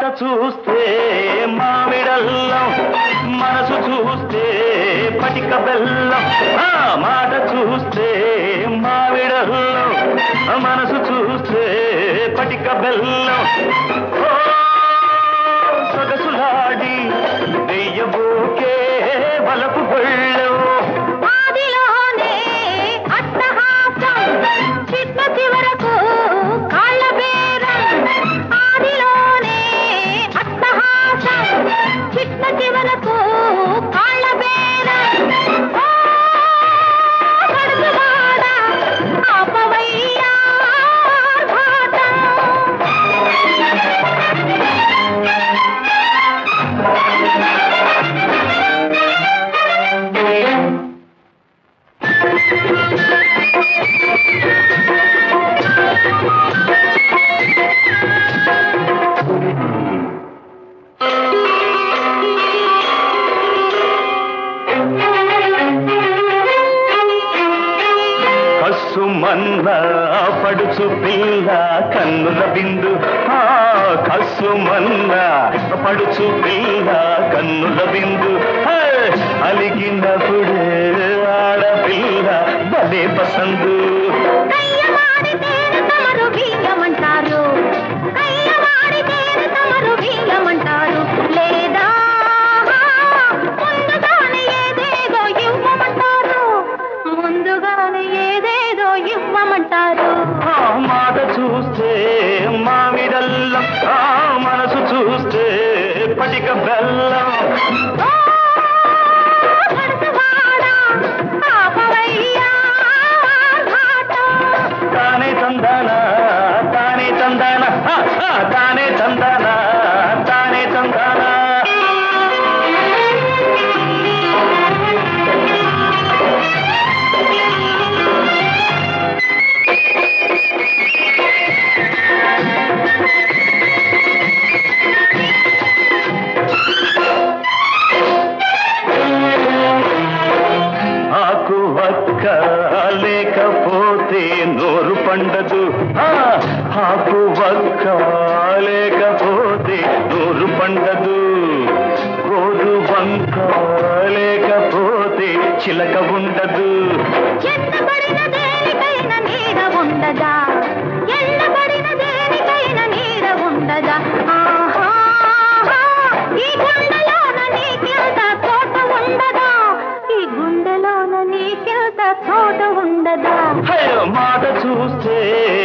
చూస్తే మామిడల్లం, మనసు చూస్తే పటిక బెల్లం. మాట చూస్తే మామిడల్లం, మనసు చూస్తే పటిక బెల్లం. సొగసులాడి వెయ్యబోకే బలపు బెళ్ళం. కసుమన్న పడుచు పిల్ల కన్నుల బిందు. కసుమన్న పడుచు పిల్ల కన్నుల బిందు. అలిగినప్పుడే ఆడపిల్ల భలే పసందు. లేదా ముందుగానే ఏదేదో ఇవ్వమంటారు, ముందుగానే ఏదేదో ఇవ్వమంటారు. మాట చూస్తే మామిడల్లం, మనసు చూస్తే పటిక బెల్లం. తానే తందాన తానే తందాన తానే తందాన తానే తందాన. ఆకు వక్క లేకపోతే నోరు పండదు. ఆకు వక్క లేకపోతే నోరు పండదు. గోరు వంక లేకపోతే చిలక ఉండదు. ఎన్నబడిన దేనికైనా నీడ ఉండదా, ఎన్నబడిన దేనికైనా నీడ ఉండదా. ఈ గుండెలోన నీకెంత తోట ఉండదా, ఈ గుండెలోన నీకెంత తోట ఉండదా. మాట చూస్తే